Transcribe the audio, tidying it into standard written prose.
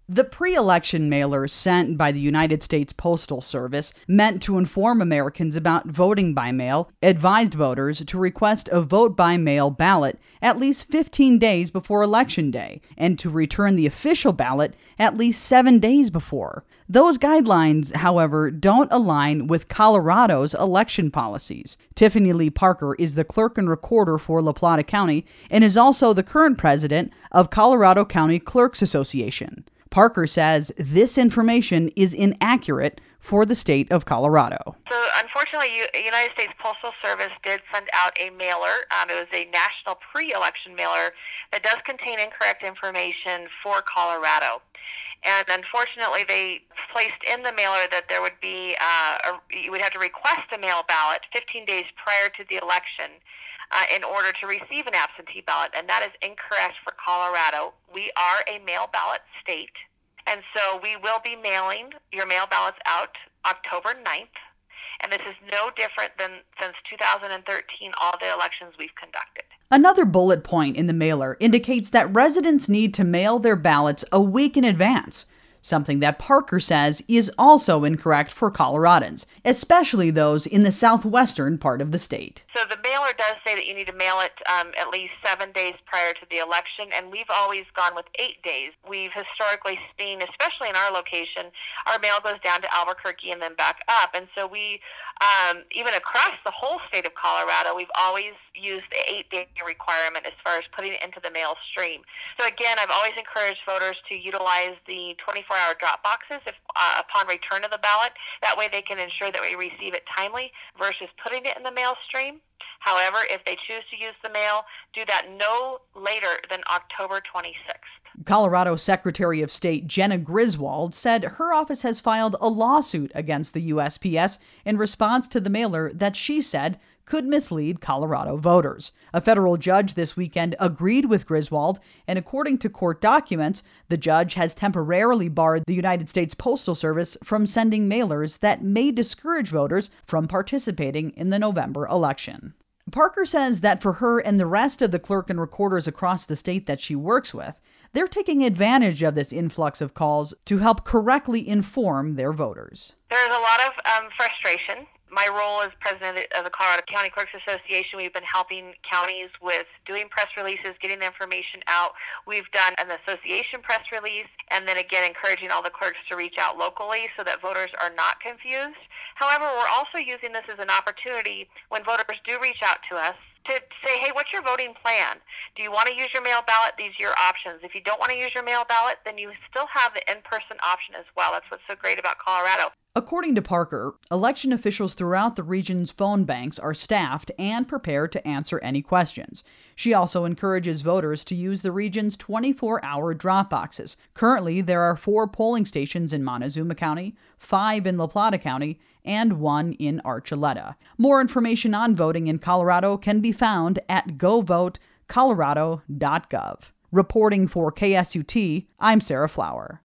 The pre-election mailer sent by the United States Postal Service, meant to inform Americans about voting by mail, advised voters to request a vote-by-mail ballot at least 15 days before Election Day and to return the official ballot at least 7 days before. Those guidelines, however, don't align with Colorado's election policies. Tiffany Lee Parker is the clerk and recorder for La Plata County and is also the current president of Colorado County Clerks Association. Parker says this information is inaccurate for the state of Colorado. So unfortunately, United States Postal Service did send out a mailer. It was a national pre-election mailer that does contain incorrect information for Colorado. And unfortunately, they placed in the mailer that there would be, you would have to request a mail ballot 15 days prior to the election in order to receive an absentee ballot, and that is incorrect for Colorado. We are a mail ballot state, and so we will be mailing your mail ballots out October 9th, and this is no different than since 2013, all the elections we've conducted. Another bullet point in the mailer indicates that residents need to mail their ballots a week in advance, something that Parker says is also incorrect for Coloradans, especially those in the southwestern part of the state. So the mailer does say that you need to mail it at least 7 days prior to the election, and we've always gone with 8 days. We've historically seen, especially in our location, our mail goes down to Albuquerque and then back up, and so we, even across the whole state of Colorado, we've always used the 8-day requirement as far as putting it into the mail stream. So again, I've always encouraged voters to utilize the 24-hour drop boxes upon return of the ballot. That way they can ensure that we receive it timely versus putting it in the mail stream. However, if they choose to use the mail, do that no later than October 26th. Colorado Secretary of State Jena Griswold said her office has filed a lawsuit against the USPS in response to the mailer that she said could mislead Colorado voters. A federal judge this weekend agreed with Griswold, and according to court documents, the judge has temporarily barred the United States Postal Service from sending mailers that may discourage voters from participating in the November election. Parker says that for her and the rest of the clerk and recorders across the state that she works with, they're taking advantage of this influx of calls to help correctly inform their voters. There's a lot of frustration. My role as president of the Colorado County Clerks Association, we've been helping counties with doing press releases, getting the information out. We've done an association press release, and then again encouraging all the clerks to reach out locally so that voters are not confused. However, we're also using this as an opportunity when voters do reach out to us to say, hey, what's your voting plan? Do you want to use your mail ballot? These are your options. If you don't want to use your mail ballot, then you still have the in-person option as well. That's what's so great about Colorado. According to Parker, election officials throughout the region's phone banks are staffed and prepared to answer any questions. She also encourages voters to use the region's 24-hour drop boxes. Currently, there are 4 polling stations in Montezuma County, 5 in La Plata County, and 1 in Archuleta. More information on voting in Colorado can be found at govotecolorado.gov. Reporting for KSUT, I'm Sarah Flower.